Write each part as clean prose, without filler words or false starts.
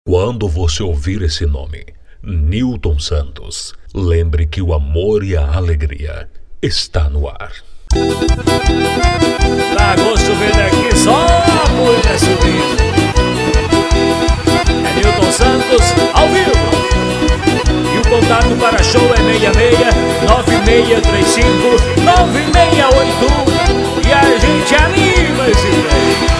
Quando você ouvir esse nome, Newton Santos, lembre que o amor e a alegria está no ar. Largou chovendo aqui, só a mulher subindo. É Newton Santos, ao vivo. E o contato para show é 66-9635-9681. E a gente anima esse velho.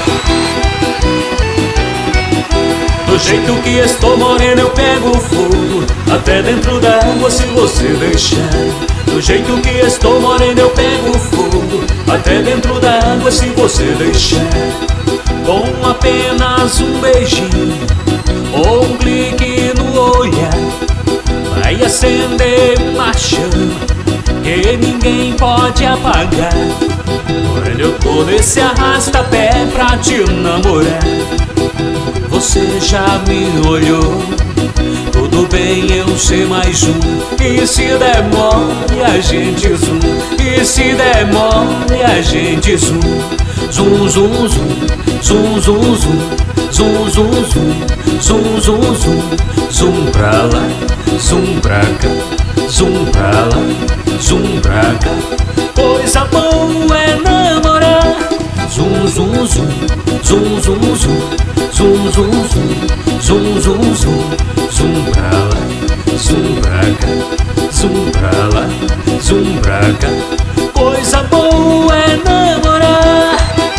Do jeito que estou moreno eu pego fogo até dentro da água se você deixar. Do jeito que estou moreno eu pego fogo até dentro da água se você deixar. Com apenas um beijinho ou um clique no olhar, vai acender uma chama que ninguém pode apagar. Moreno, eu tô nesse arrasta-pé pra te namorar. Você já me olhou, tudo bem eu ser mais um. E se der mole a gente zoom, e se der mole a gente zoom. Zoom, zoom, zoom, zoom, zoom, zoom, zoom, zoom, zoom, zoom, zoom, zoom. Zoom pra lá, zoom pra cá, zoom pra lá, zoom pra cá. Coisa boa é namorar. Zoom, zoom, zoom, zoom, zoom, zoom. Zoom, zoom, zoom, zoom, zoom, zoom. Zoom pra lá, zoom pra cá, zoom pra lá, zoom pra cá. Coisa boa é namorar.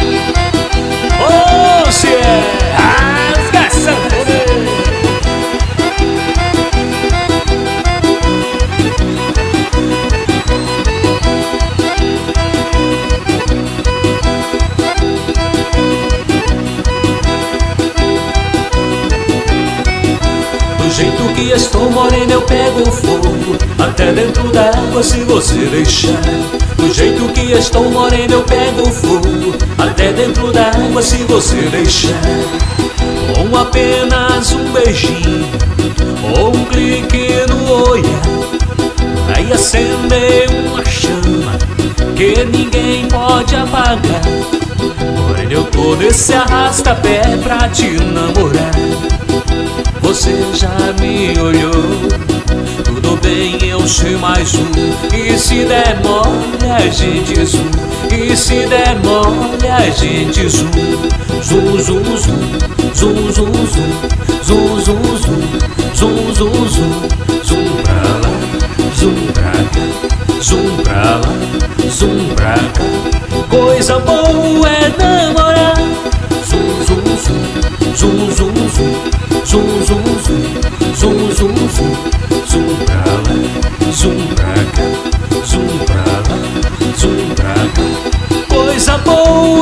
Oh, se é rasgação. Do jeito que estou moreno eu pego fogo até dentro da água se você deixar. Do jeito que estou moreno eu pego fogo até dentro da água se você deixar. Com apenas um beijinho ou um clique no olhar, vai acender uma chama que ninguém pode apagar. Moreno, eu tô nesse arrasta-pé pra te namorar. Você já me olhou, tudo bem eu ser mais um. E se der mole a gente zoom, e se der mole a gente zoom. Zoom, zoom, zoom, zoom, zoom, zoom, zoom, zoom, zoom, zoom, zoom, zoom. Zoom pra lá, zoom pra cá, zoom pra lá, zoom pra cá. Coisa boa é namorar. Zoom, zoom, zoom, zoom, zoom, zoom. Zoom, zoom, zoom, zoom, zoom, zoom. Zoom pra lá, zoom pra cá, zoom pra lá, zoom pra cá. Coisa boa